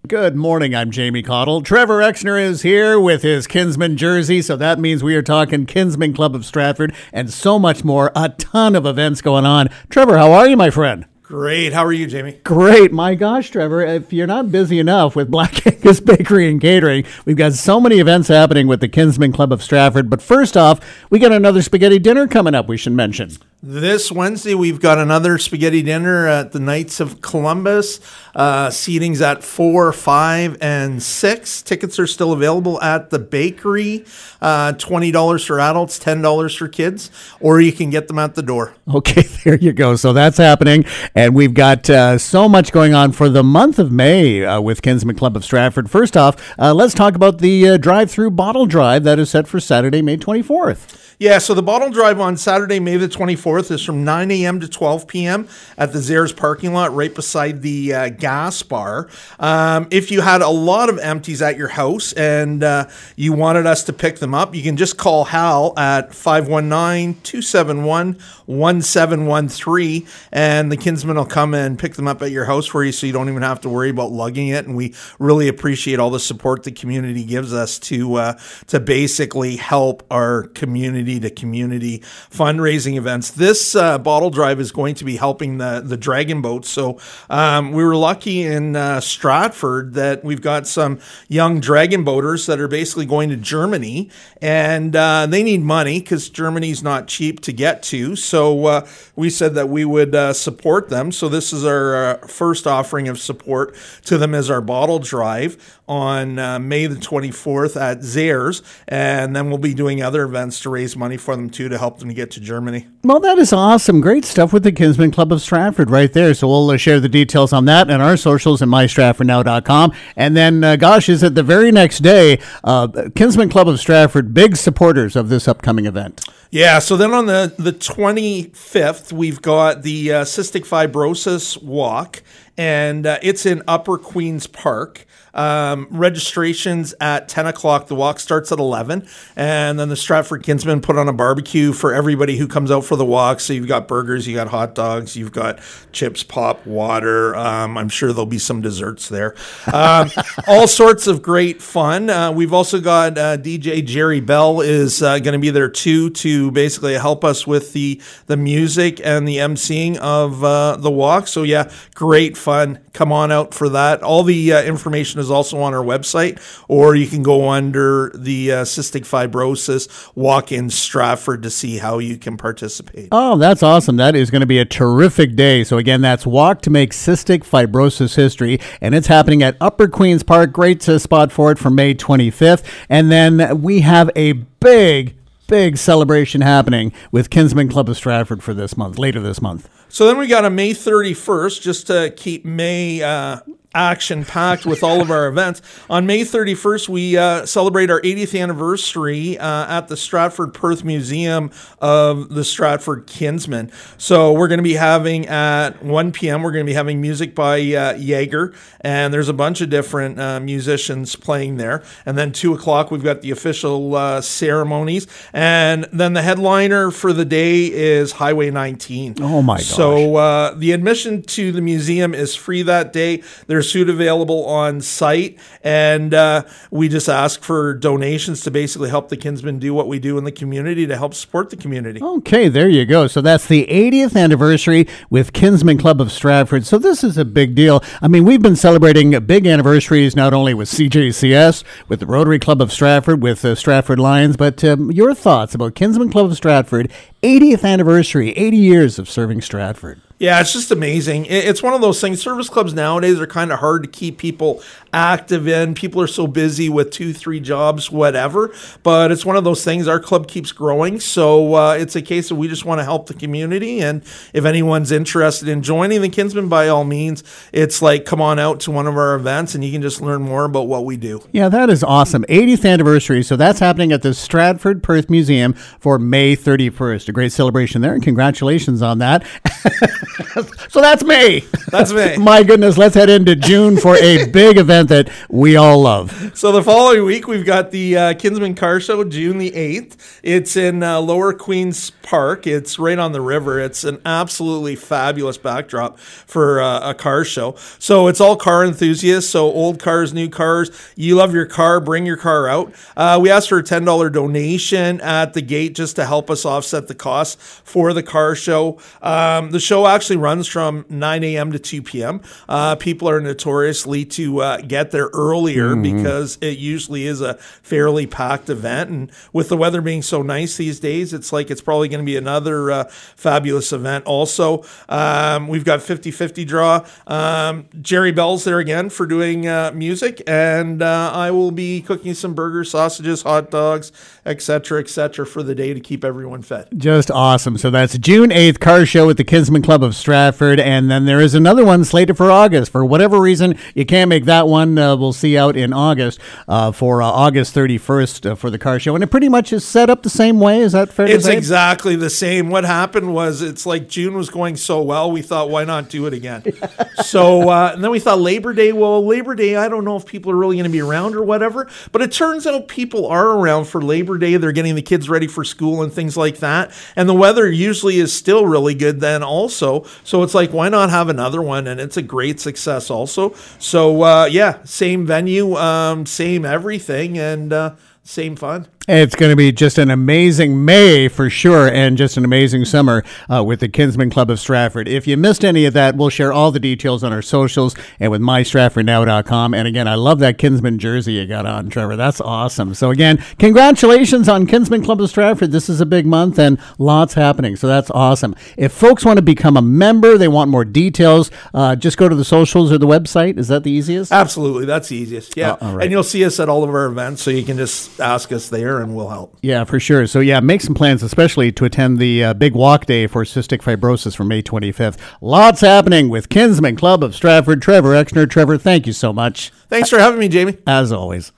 Good morning, I'm Jamie Cottle. Trevor Exner is here with his Kinsman jersey, so that means we are talking Kinsman Club of Stratford and so much more. A ton of events going on. Trevor, how are you, my friend? Great. How are you, Jamie? Great. My gosh, Trevor, if you're not busy enough with Black Angus Bakery and Catering, we've got so many events happening with the Kinsman Club of Stratford. But first off, we got another spaghetti dinner coming up we should mention. This Wednesday, we've got another spaghetti dinner at the Knights of Columbus. Seating's at 4, 5, and 6. Tickets are still available at the bakery. $20 for adults, $10 for kids, or you can get them at the door. Okay, there you go. So that's happening. And we've got so much going on for the month of May with Kinsman Club of Stratford. First off, let's talk about the drive-through bottle drive that is set for Saturday, May 24th. Yeah, so the bottle drive on Saturday, May the 24th is from 9 a.m. to 12 p.m. at the Zehrs parking lot right beside the gas bar. If you had a lot of empties at your house and you wanted us to pick them up, you can just call Hal at 519-271-1713, and the Kinsman will come and pick them up at your house for you so you don't even have to worry about lugging it. And we really appreciate all the support the community gives us to basically help our community to community fundraising events. This bottle drive is going to be helping the Dragon Boat. So we were lucky in Stratford that we've got some young Dragon Boaters that are basically going to Germany, and they need money because Germany's not cheap to get to. So we said that we would support them. So this is our first offering of support to them as our bottle drive on May the 24th at Zehrs, and then we'll be doing other events to raise money for them too to help them to get to Germany. Well, that is awesome. Great stuff with the Kinsman Club of Stratford right there. So we'll share the details on that and our socials at mystratfordnow.com. And then, is it the very next day, Kinsman Club of Stratford, big supporters of this upcoming event. Yeah, so then on the 25th, we've got the Cystic Fibrosis Walk, and it's in Upper Queen's Park. Registration's at 10 o'clock. The walk starts at 11. And then the Stratford Kinsmen put on a barbecue for everybody who comes out for the walk. So you've got burgers, you got hot dogs, you've got chips, pop, water. I'm sure there'll be some desserts there. All sorts of great fun. We've also got DJ Jerry Bell is going to be there too to basically help us with the music and the emceeing of the walk. So yeah, great fun. Come on out for that. All the information is also on our website, or you can go under the Cystic Fibrosis Walk in Stratford to see how you can participate. Oh, that's awesome. That is going to be a terrific day. So again, that's Walk to Make Cystic Fibrosis History, and it's happening at Upper Queen's Park. Great spot for it for May 25th. And then we have a big celebration happening with Kinsman Club of Stratford for this month, later this month. So then we got a May 31st, just to keep May action-packed with all of our events. On May 31st, we celebrate our 80th anniversary at the Stratford Perth Museum of the Stratford Kinsmen. So we're going to be having at 1 p.m., we're going to be having music by Jaeger, and there's a bunch of different musicians playing there. And then 2 o'clock, we've got the official ceremonies. And then the headliner for the day is Highway 19. Oh, my gosh. So the admission to the museum is free that day. There's food available on site, and we just ask for donations to basically help the Kinsmen do what we do in the community to help support the community. Okay, there you go. So that's the 80th anniversary with Kinsman Club of Stratford. So this is a big deal. I mean, we've been celebrating big anniversaries not only with CJCS, with the Rotary Club of Stratford, with Stratford Lions, but your thoughts about Kinsman Club of Stratford, 80th anniversary, 80 years of serving Stratford. Yeah, it's just amazing. It's one of those things. Service clubs nowadays are kind of hard to keep people active in. People are so busy with 2-3 jobs, whatever. But it's one of those things. Our club keeps growing. So it's a case of we just want to help the community. And if anyone's interested in joining the Kinsmen, by all means, it's like, come on out to one of our events and you can just learn more about what we do. Yeah, that is awesome. 80th anniversary. So that's happening at the Stratford Perth Museum for May 31st. A great celebration there. And congratulations on that. So that's me. That's me. My goodness, let's head into June for a big event that we all love. So the following week, we've got the Kinsman Car Show, June the 8th. It's in Lower Queens Park. It's right on the river. It's an absolutely fabulous backdrop for a car show. So it's all car enthusiasts, so old cars, new cars. You love your car, bring your car out. We asked for a $10 donation at the gate just to help us offset the costs for the car show. The show actually runs from 9 a.m. to 2 p.m. People are notoriously to get there earlier because it usually is a fairly packed event. And with the weather being so nice these days, it's probably going to be another fabulous event. Also, we've got 50-50 draw. Jerry Bell's there again for doing music, and I will be cooking some burgers, sausages, hot dogs, etc., for the day to keep everyone fed. Just awesome. So that's June 8th, car show at the Kinsman Club of Stratford. And then there is another one slated for August. For whatever reason, you can't make that one. We'll see out in August for August 31st for the car show. And it pretty much is set up the same way. Is that fair to say? It's exactly the same. What happened was it's like June was going so well, we thought, why not do it again? So and then we thought Labor Day, I don't know if people are really going to be around or whatever. But it turns out people are around for Labor Day. They're getting the kids ready for school and things like that. And the weather usually is still really good then also. So it's like, why not have another one? And it's a great success also. So yeah, same venue, same everything, and same fun. It's going to be just an amazing May for sure, and just an amazing summer with the Kinsman Club of Stratford. If you missed any of that, we'll share all the details on our socials and with mystratfordnow.com. And again, I love that Kinsman jersey you got on, Trevor. That's awesome. So again, congratulations on Kinsman Club of Stratford. This is a big month and lots happening. So that's awesome. If folks want to become a member, they want more details, just go to the socials or the website. Is that the easiest? Absolutely. That's the easiest. Yeah. All right. And you'll see us at all of our events, so you can just ask us there and we'll help. Yeah, for sure. So yeah, make some plans, especially to attend the big walk day for cystic fibrosis from May 25th. Lots happening with Kinsman Club of Stratford. Trevor Exner. Trevor, thank you so much. Thanks for having me, Jamie. As always.